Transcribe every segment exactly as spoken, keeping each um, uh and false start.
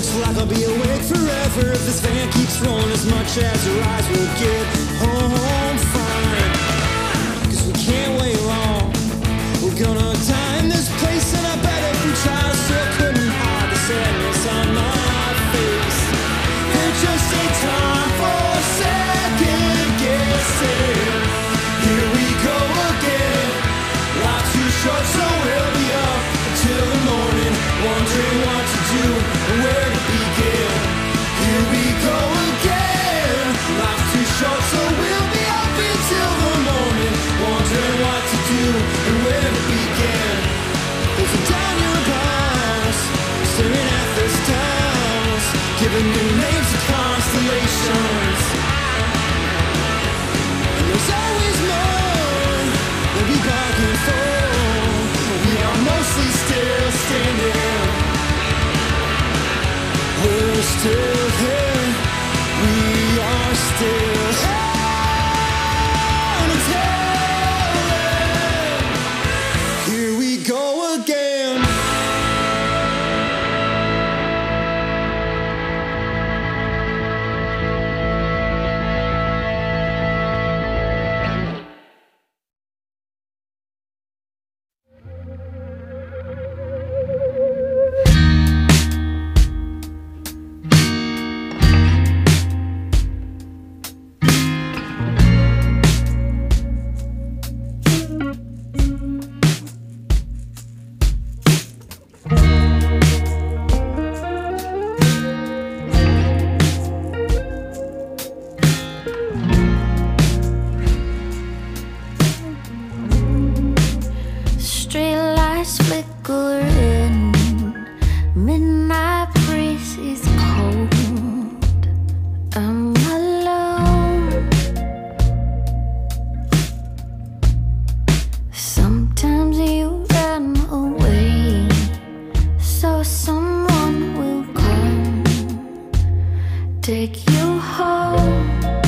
Looks like I'll be awake forever if this van keeps rolling as much as your eyes will get home fine. Cause we can't wait long. We're gonna die in this place, and I bet if we tried, I still couldn't hide the sadness on my face. There's just a time for second guessing. Here we go again. Life too short, so we'll be up until the morning, wondering what to do and where to begin. Here we go again. Life too short, so we'll be up until the morning, wondering what to do and where to begin. There's a down your bus, staring at the stars, giving new names to constellations. And there's always more that we bargain for, but we are mostly still standing. We're still here, we are still here. Here we go again. Streetlights flickering, midnight breeze is cold. I'm alone. Sometimes you run away, so someone will come, take you home.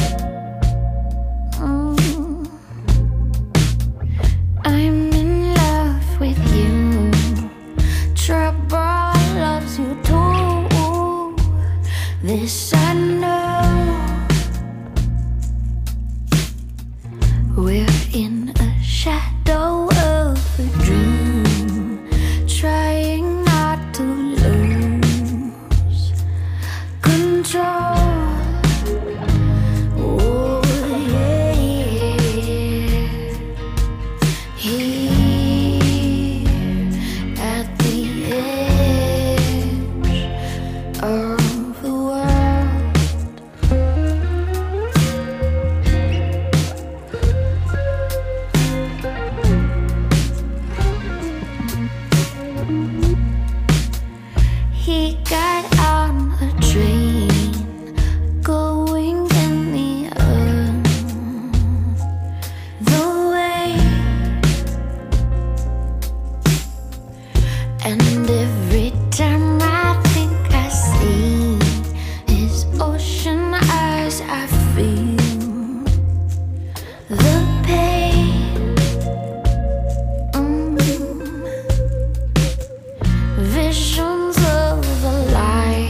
Mm. I'm with you, trouble loves you too. This I know. We're in a shadow of a dream, trying not to lose control. Oh yeah, yeah. Of the world, he got on a train going any other way, and every time I think I see his ocean eyes, I feel the pain. Mm. Visions of a life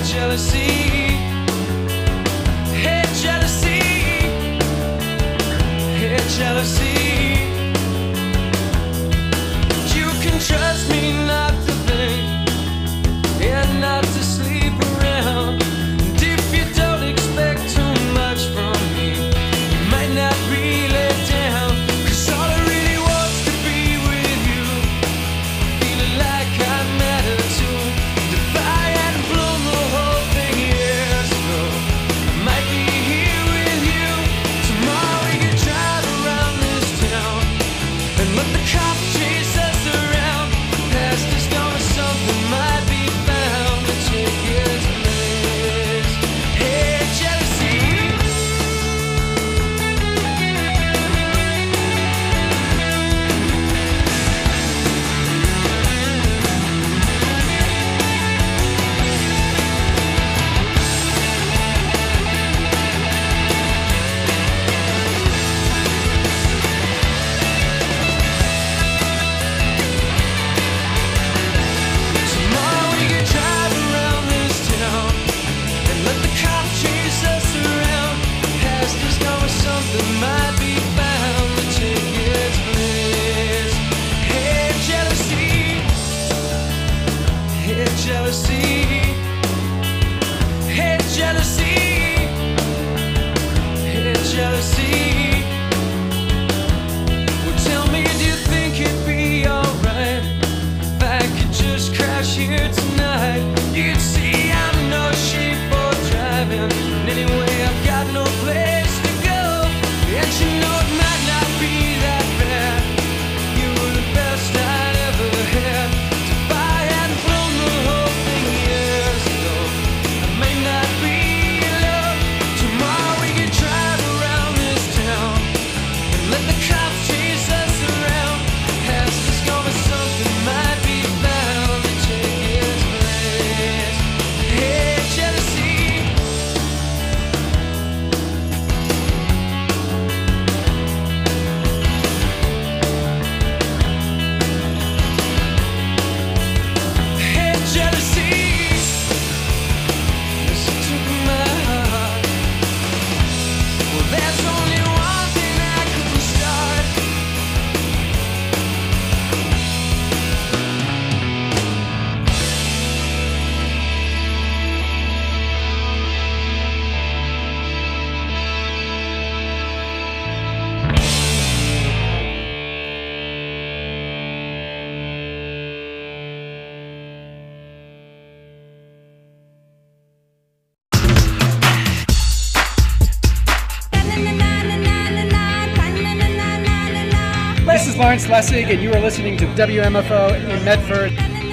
This is Lawrence Lessig, and you are listening to W M F O in Medford.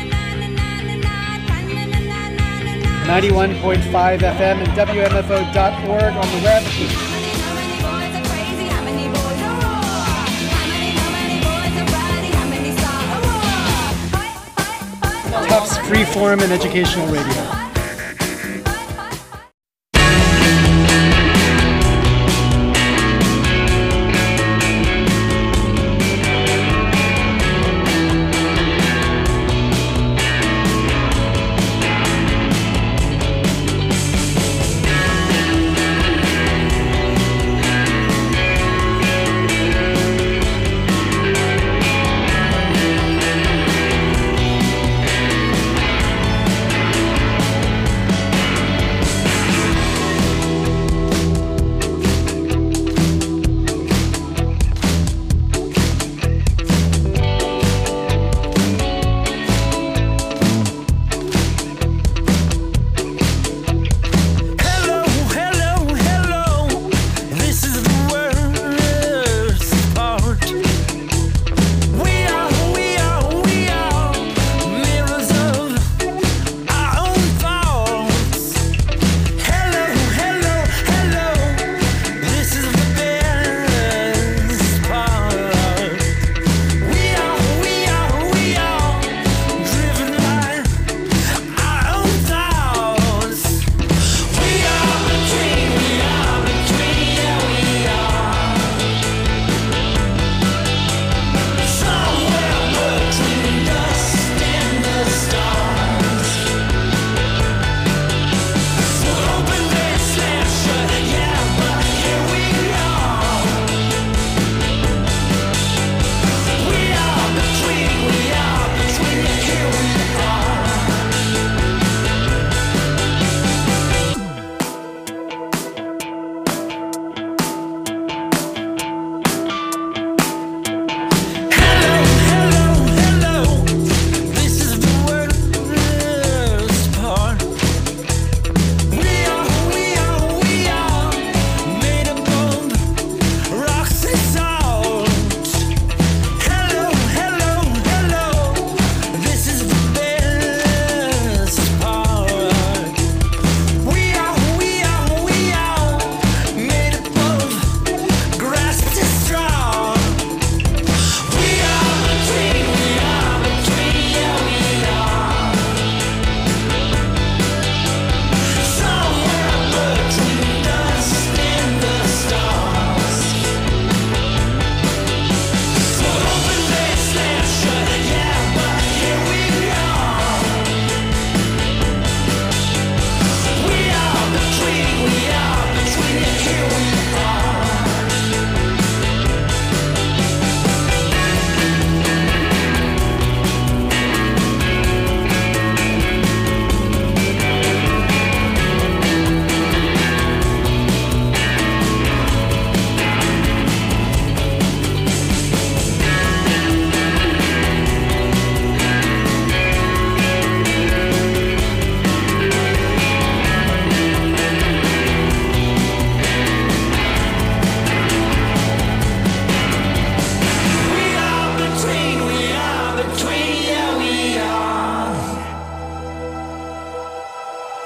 ninety-one point five F M and W M F O dot org on the web. Tufts Freeform and Educational Radio.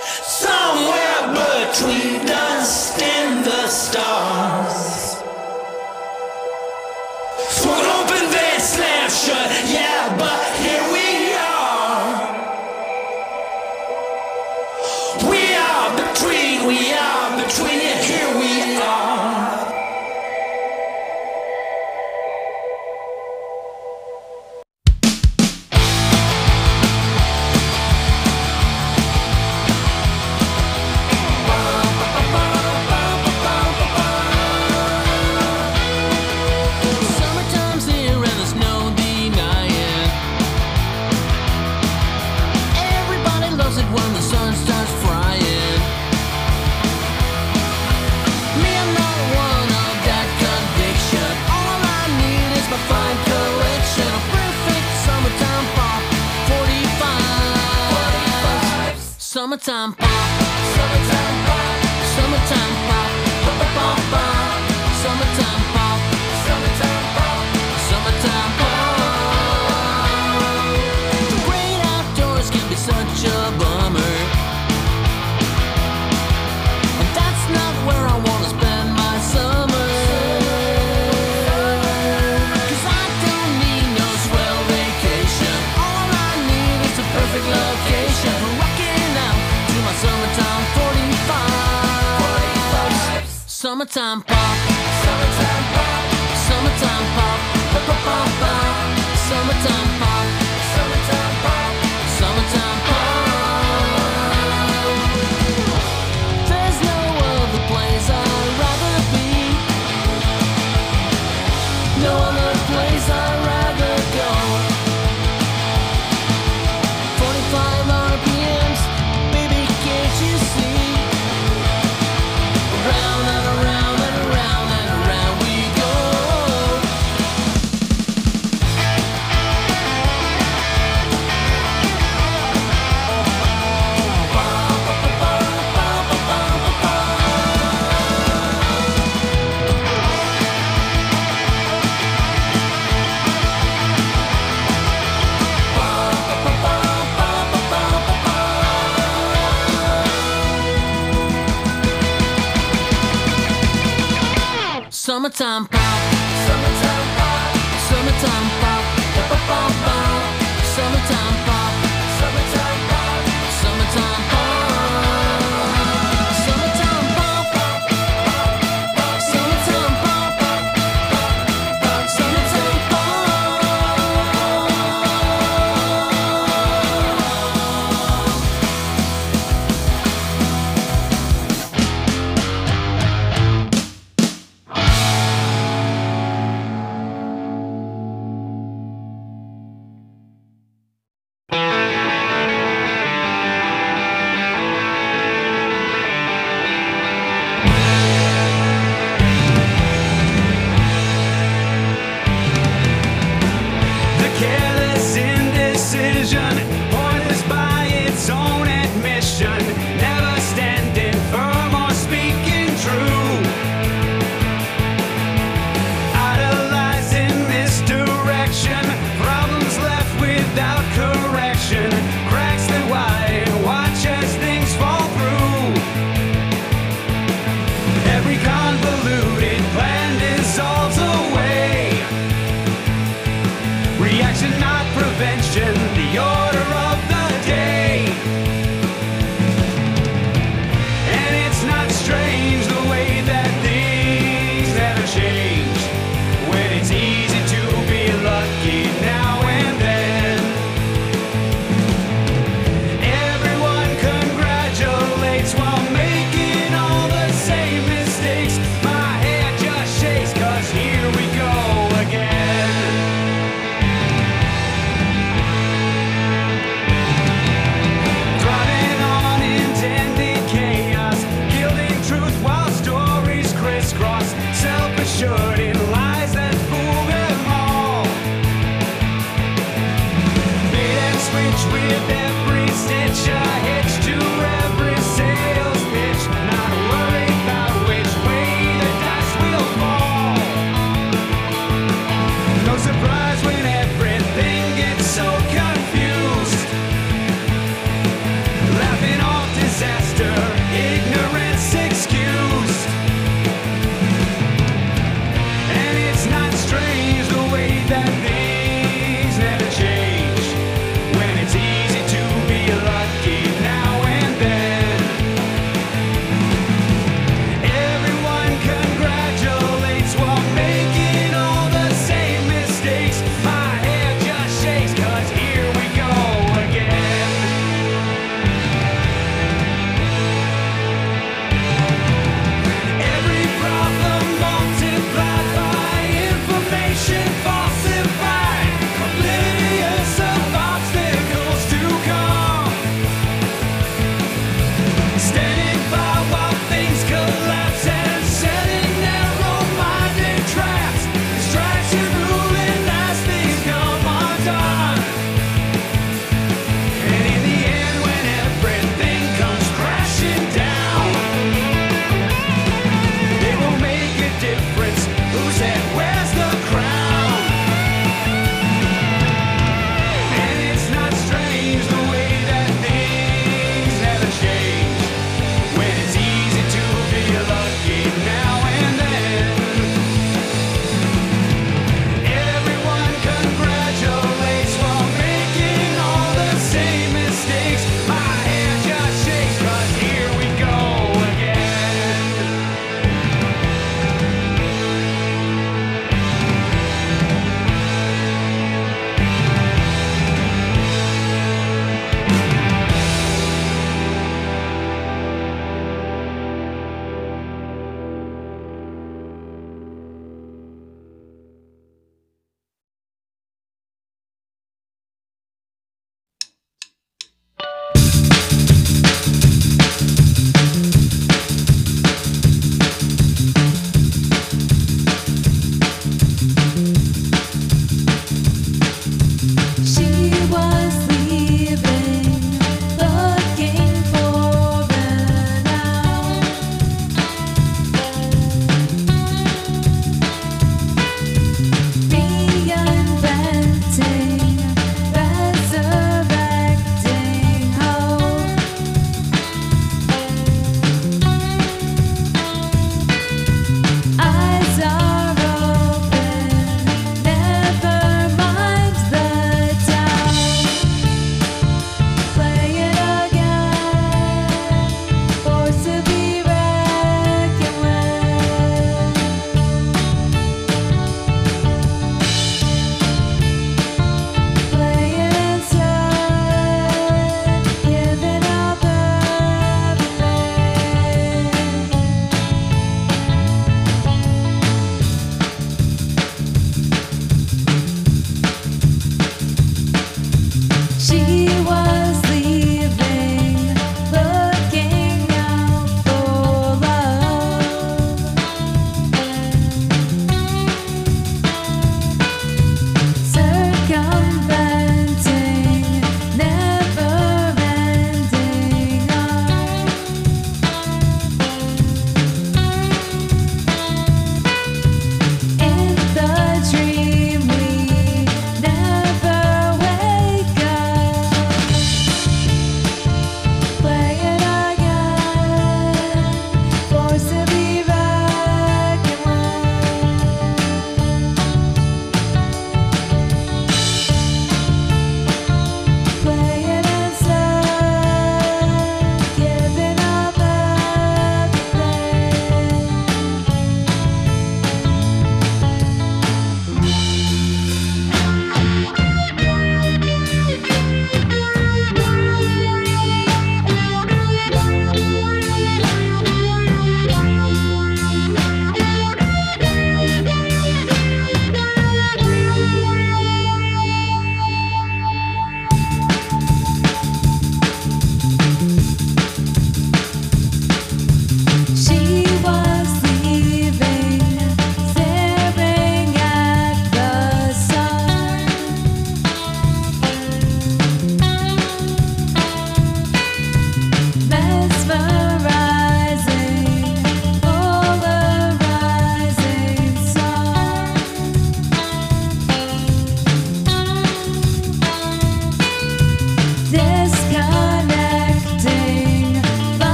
Somewhere between dust and the stars. Swung open, then slammed shut. Yeah, but here we are. We are between, we are between, yeah, here we are. Summertime's here and there's no denying. Everybody loves it when the sun starts frying. Me, I'm not one of that conviction. All I need is my fine collection of perfect summertime pop. forty-five. Summertime pop. Summertime pop. Summertime pop. Pop, pop, pop, pop. Summertime pop. Summertime pop. Summertime pop. The great outdoors can be such a bummer, and that's not where I wanna spend my summer. 'Cause I don't need no swell vacation. All I need is a perfect location for rocking out to my summertime forty-five. Summertime pop. Summertime pop. Summertime pop. Pop, pop, pop, pop. Summertime pop. Summertime pop. Summertime pop. There's no other place I'd rather be. No other place I'd rather go. forty-five R P Ms, baby, can't you see? Around and around and around and around we go. Summertime pop. Summertime pop. Summertime pop. Pop, pop, pop, pop. Summertime pop. Summertime pop. Summertime pop. Summertime pop. Summertime pop. Summertime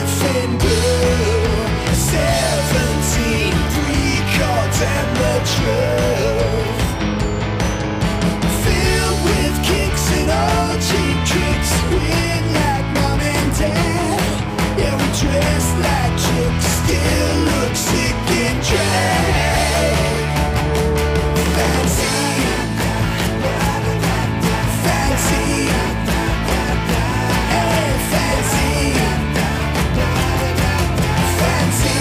surfing girl, seventeen, three chords and the truth. Filled with kicks and old cheap tricks, win like mom and dad. Yeah, we dress like chicks, still look sick and drag. Fancy, fancy, hey, fancy, fancy,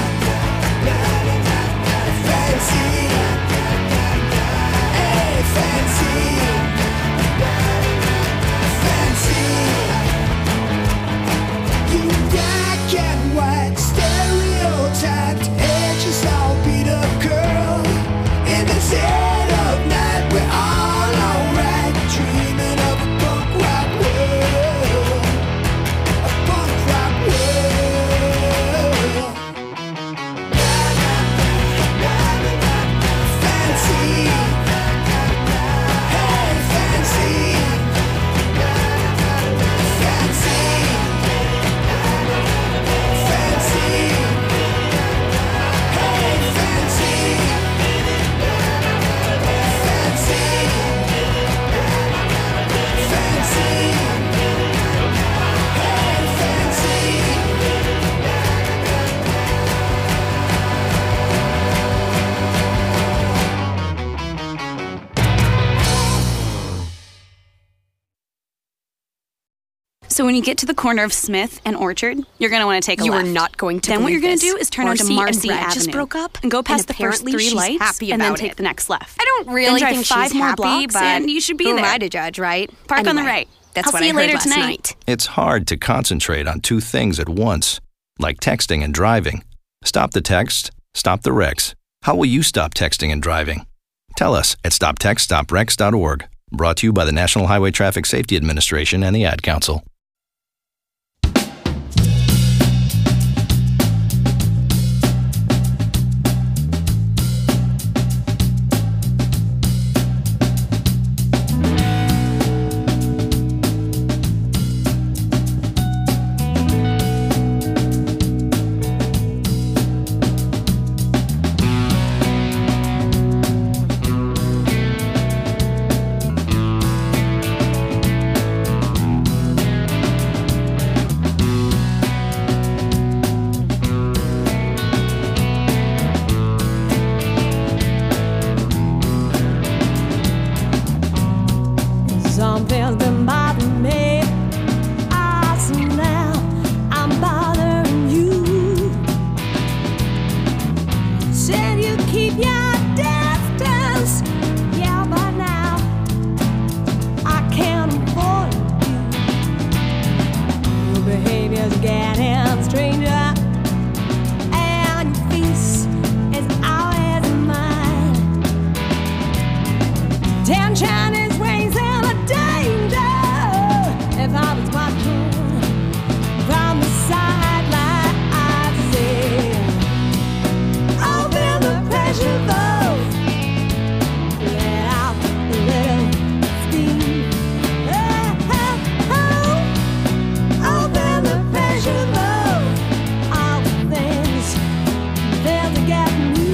fancy, hey, fancy, fancy. You black and white, stereotyped, edges all beat up girl. In the dead of night, we're all alright, dreaming of a punk rock world, a punk rock world. Fancy, hey, fancy, fancy, fancy, hey, fancy, fancy, fancy, hey, fancy. So when you get to the corner of Smith and Orchard, you're going to want to take a You left. are not going to Then what believe you're going to this. do is turn Marcy onto Marcy and Brad Avenue just broke up, and go and past the first apparently three she's lights happy and then about take it. the next left. I don't really then drive think five she's more happy, blocks but and you should be who there. am I to judge, right? Park on the Anyway, right. That's I'll what see I you heard later last tonight. night. It's hard to concentrate on two things at once, like texting and driving. Stop the text, stop the wrecks. How will you stop texting and driving? Tell us at stop text stop wrecks dot org. Brought to you by the National Highway Traffic Safety Administration and the Ad Council. Something's been bothering me. I see now I'm bothering you. Said you keep your distance. Yeah, but now I can't avoid you. Your behavior's getting stranger, and your face is always mine. Tension is raising. If I was watching from the sideline, I'd say, open the pressure valve, let out a little steam. Oh, oh, oh. Open the pressure valve, all the things they'll get me.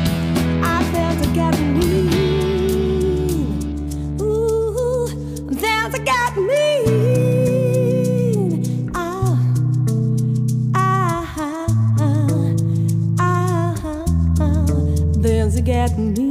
Ooh, There's a got me. Ah, ah, ah, ah, there's a got me.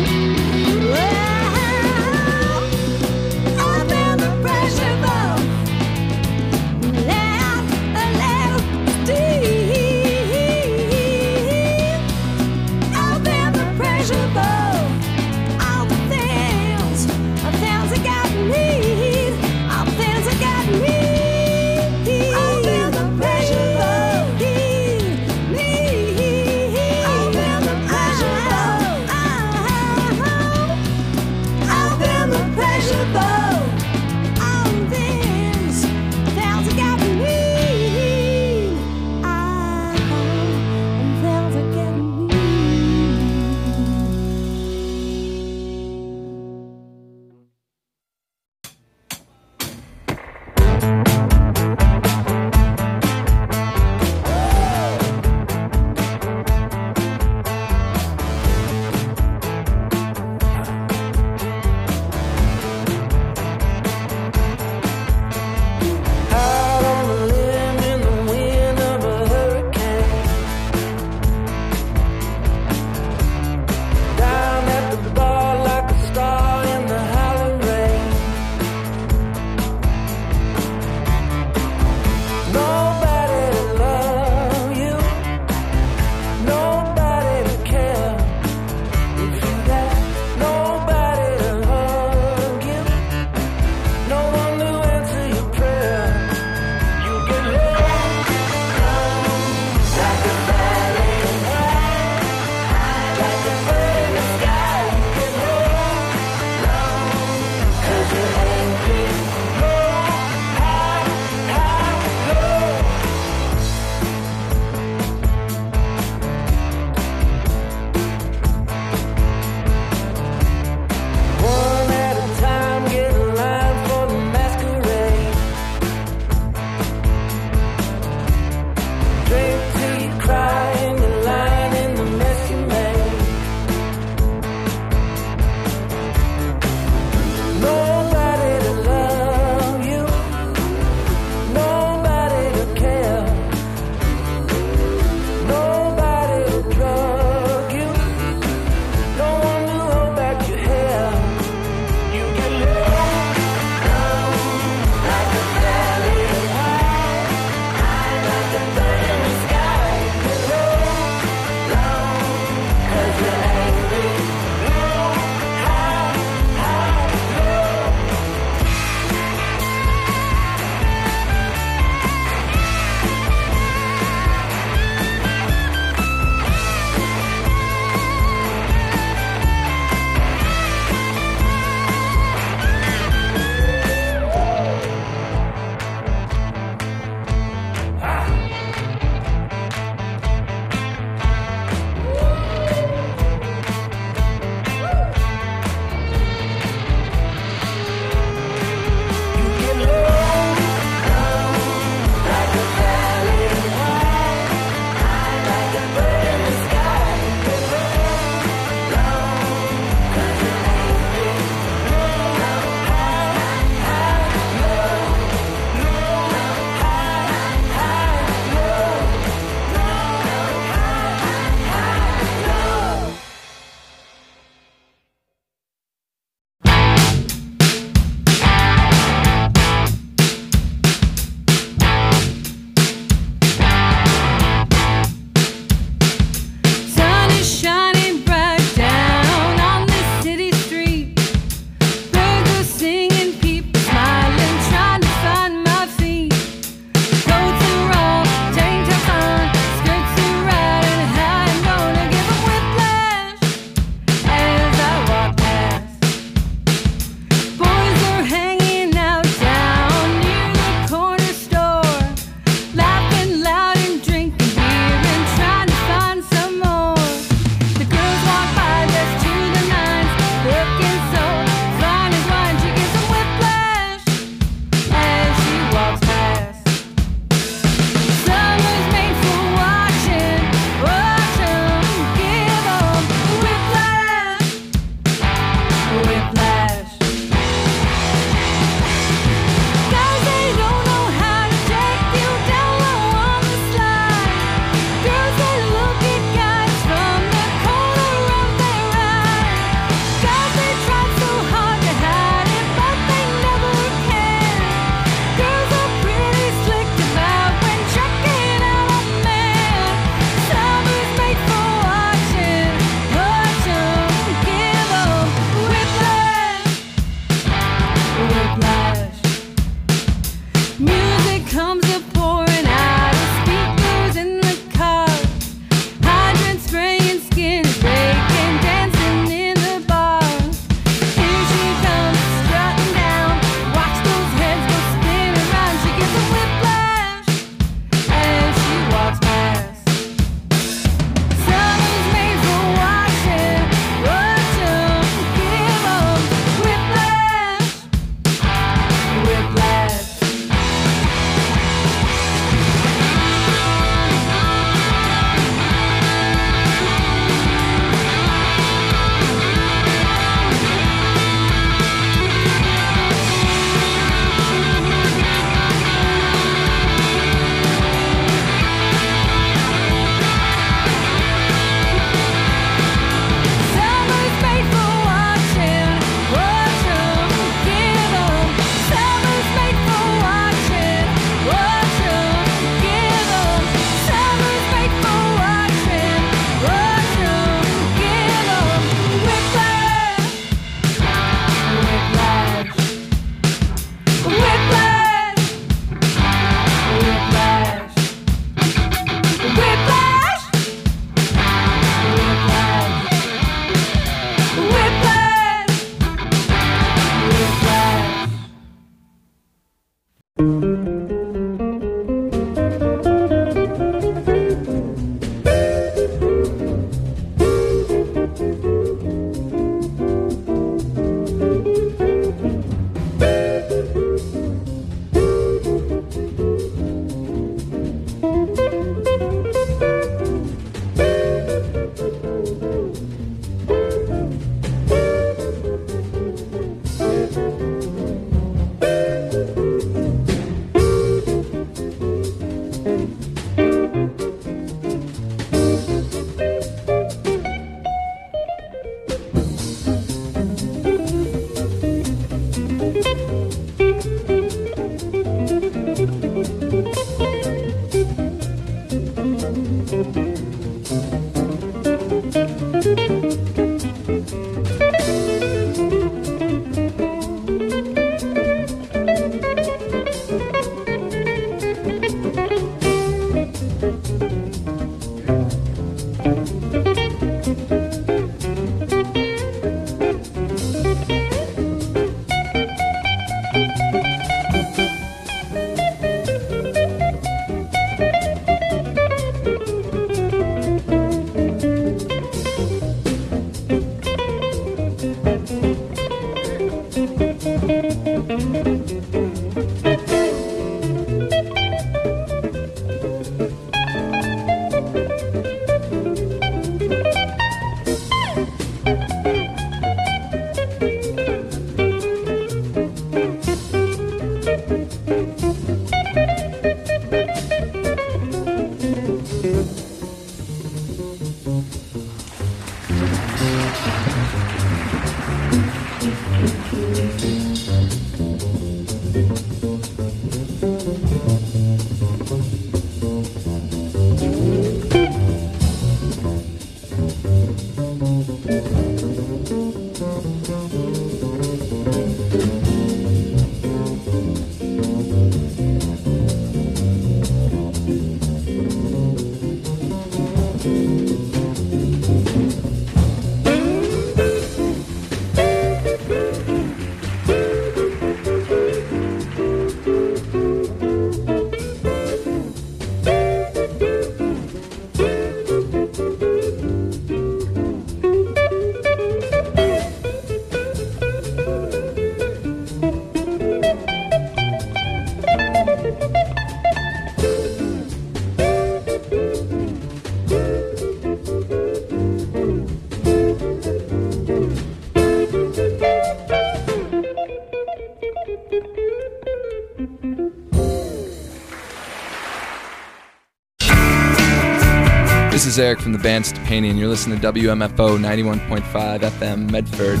This is Eric from the band Stepani, and you're listening to W M F O ninety-one point five F M Medford.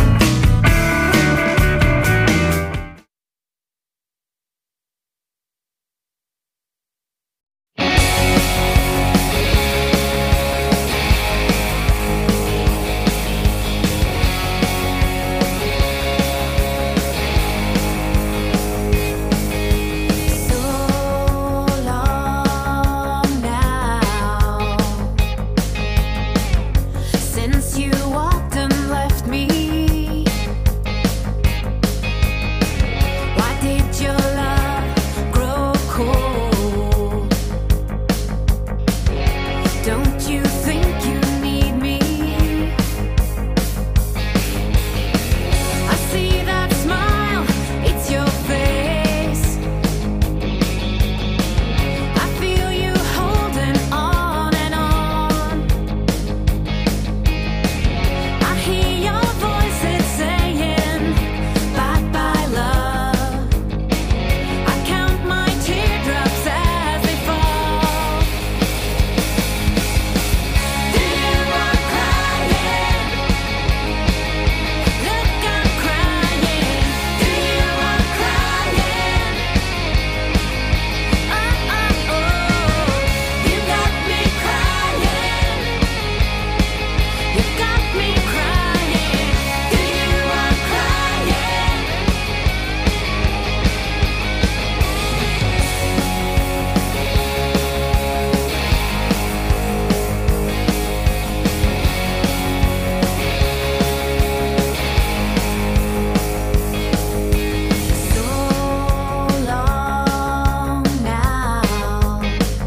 Since you walked and left me, why did your love grow cold? Don't you think you need me? I see that smile, it's your face. I feel you holding on and on. I hear your voice, it's saying, bye bye love. I count my teardrops as they fall. Do you want crying? Look, I'm crying. Do you want crying? Oh, oh, oh. You got me crying. You got me crying. Do you want crying? So long now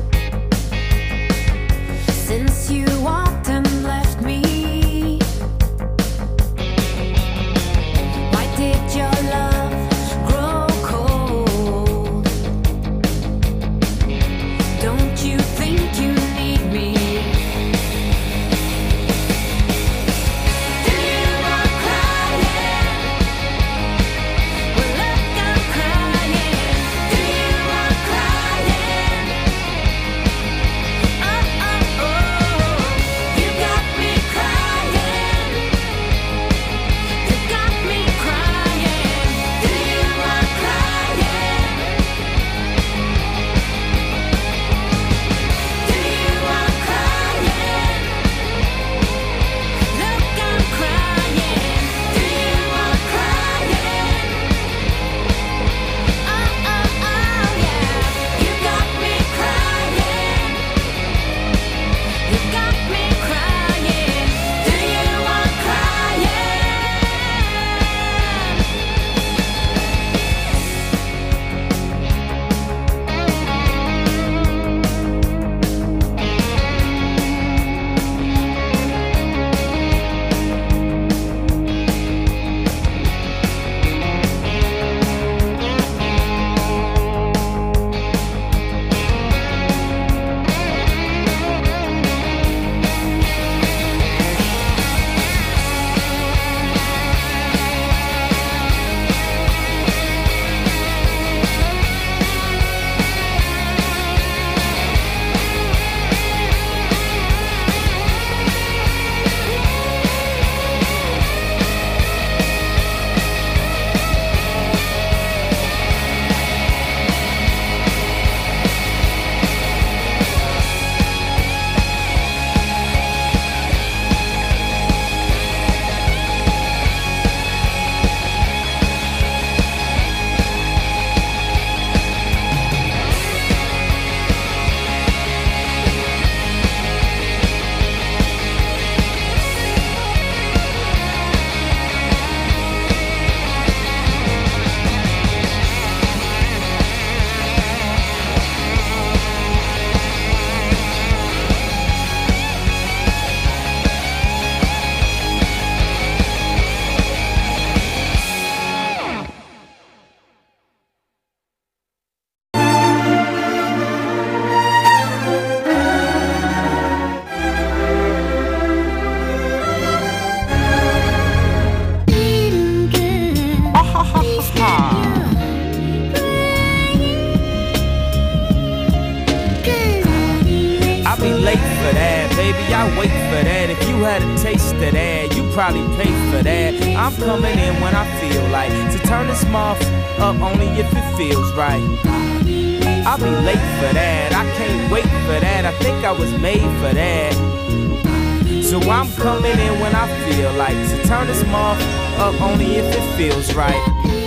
since you walked and left me. Why did your love grow cold? Don't you think you need me? Do you want crying? Well, look, I'm crying. Do you want crying? Oh, oh, oh. You got me crying. You got me crying. probably pay for that. I'm coming in when I feel like to turn this mouth up only if it feels right. I'll be late for that, I can't wait for that. I think I was made for that. So I'm coming in when I feel like to turn this mouth up only if it feels right.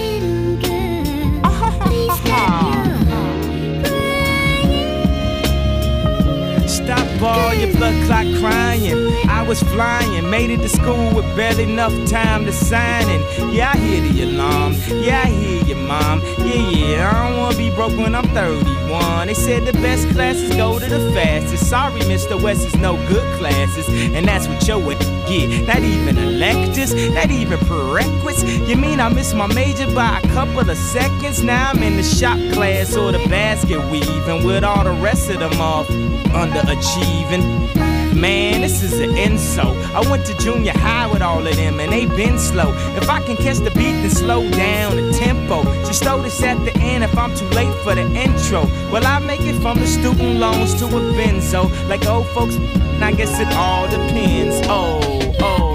Stop all your blood clot crying. I was flying, made it to school with barely enough time to sign in. Yeah, I hear the alarm. Yeah, I hear your mom. Yeah, yeah, I don't wanna be broke when I'm thirty-one. They said the best classes go to the fastest. Sorry, Mister West is no good classes, and that's what your would get. Not even electives, not even prerequisites. You mean I missed my major by a couple of seconds? Now I'm in the shop class or the basket weaving with all the rest of them off underachieving. Man, this is an insult. I went to junior high with all of them and they been slow. If I can catch the beat, then slow down the tempo. Just throw this at the end if I'm too late for the intro. Well, I make it from the student loans to a benzo. Like old folks, I guess it all depends. Oh, oh.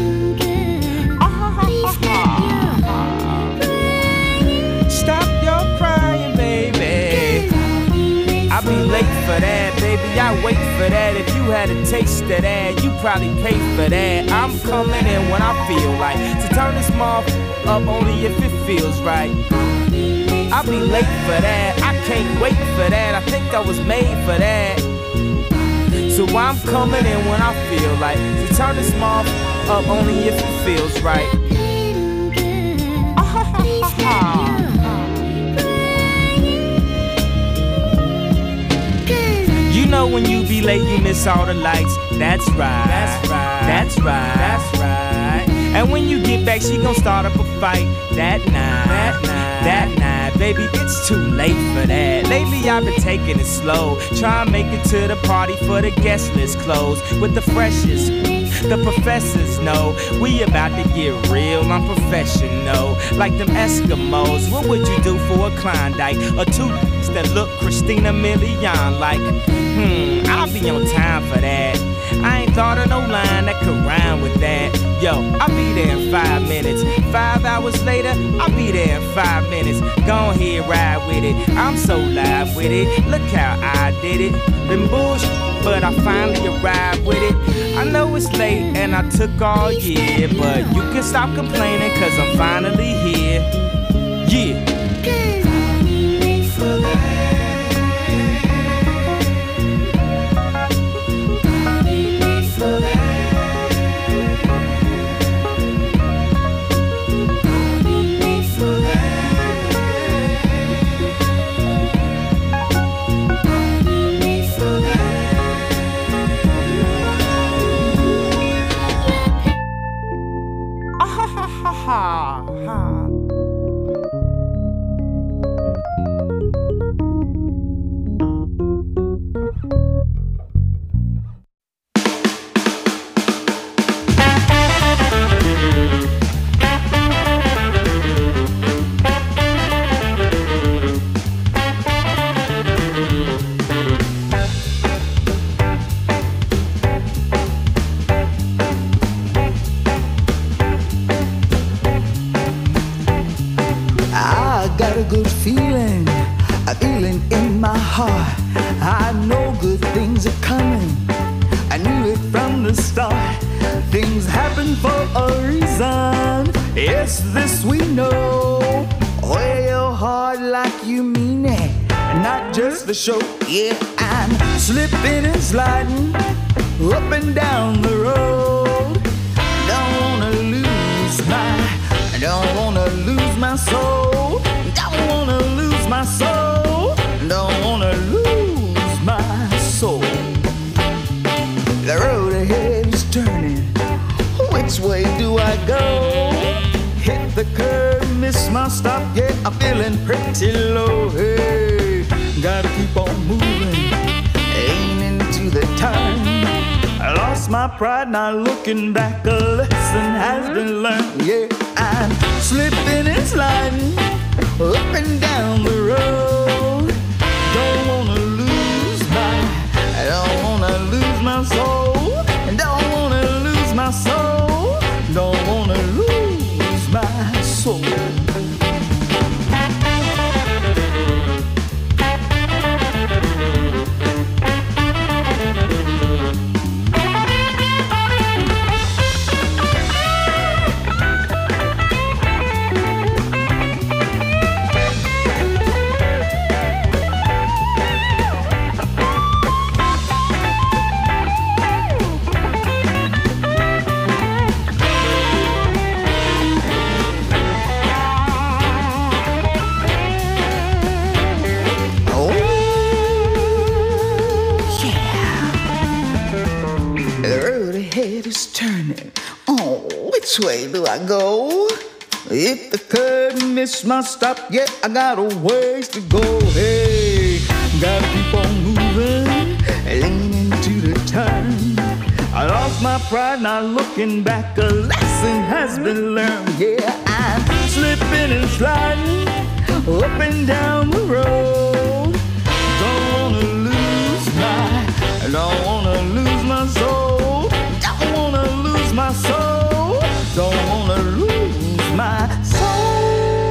Stop your crying, baby. I'll be late for that, baby. I wait for that. If you had a taste of that, you probably pay for that. I'm coming in when I feel like to turn this mouth up only if it feels right. I'll be late for that. I can't wait for that. I think I was made for that. So I'm coming in when I feel like to turn this mouth up only if it feels right. You know when you be late, you miss all the lights. That's right. That's right. That's right. That's right. And when you get back, she gon' start up a fight. That night. That night. That night. Baby, it's too late for that. Lately I've been taking it slow. Try and make it to the party for the guest list closed with the freshest. The professors know we about to get real, I'm professional. Like them Eskimos, what would you do for a Klondike? Or two that look Christina Milian like? Hmm, I'll be on time for that. I ain't thought of no line that could rhyme with that. Yo, I'll be there in five minutes. Five hours later, I'll be there in five minutes. Go ahead, ride with it. I'm so live with it. Look how I did it. Been bullshit, but I finally arrived with it. I know it's late and I took all year, but you can stop complaining cause I'm finally here. Yeah. The show, yeah, I'm slipping and sliding up and down the road. Don't wanna lose my, don't wanna lose my soul. Don't wanna lose my soul. Don't wanna lose my soul. The road ahead is turning. Which way do I go? Hit the curve, miss my stop. Yeah, I'm feeling pretty low. Hey. Gotta keep on moving, aiming to the time. I lost my pride, now looking back, a lesson has been learned. Yeah, I'm slipping and sliding up and down the road. Don't wanna lose my, I don't wanna lose my soul. Don't wanna lose my soul. beautiful. Which way do I go? If the curve missed my stop, yeah, I got a ways to go. Hey, gotta keep on moving, leaning to the turn. I lost my pride, not looking back. A lesson has been learned. Yeah, I'm slipping and sliding up and down the road. Don't wanna lose my, don't wanna lose my soul. Don't wanna lose my soul. Don't wanna lose my soul.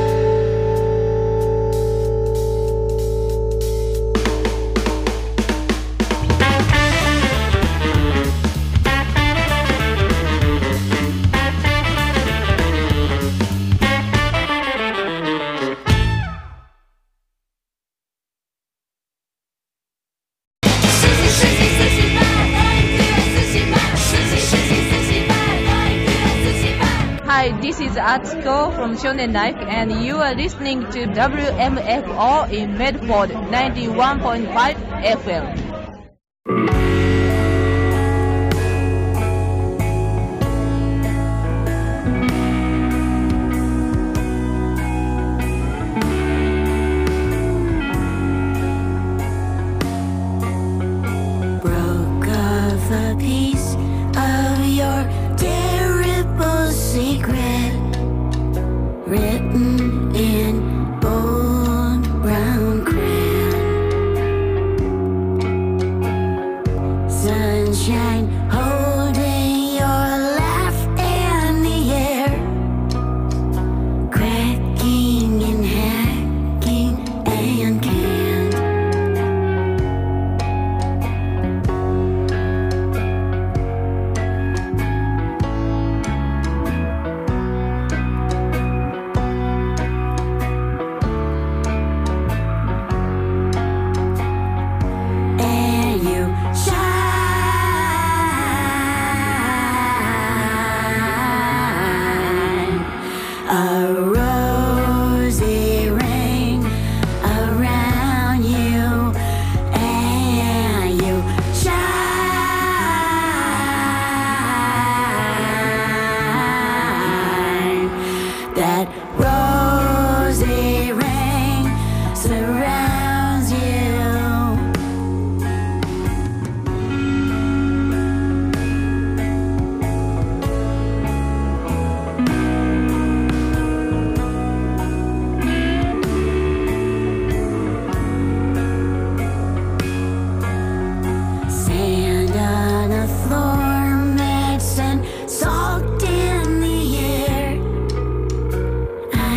Hi, this is Atsuko from Shonen Life, and you are listening to W M F O in Medford ninety-one point five F M. Broke off a piece of your terrible secret, written in bold brown crayon. Sunshine holding your laugh in the air, cracking and hacking and canned. And you shine a rosy ring around you, and you shine that rosy ring surround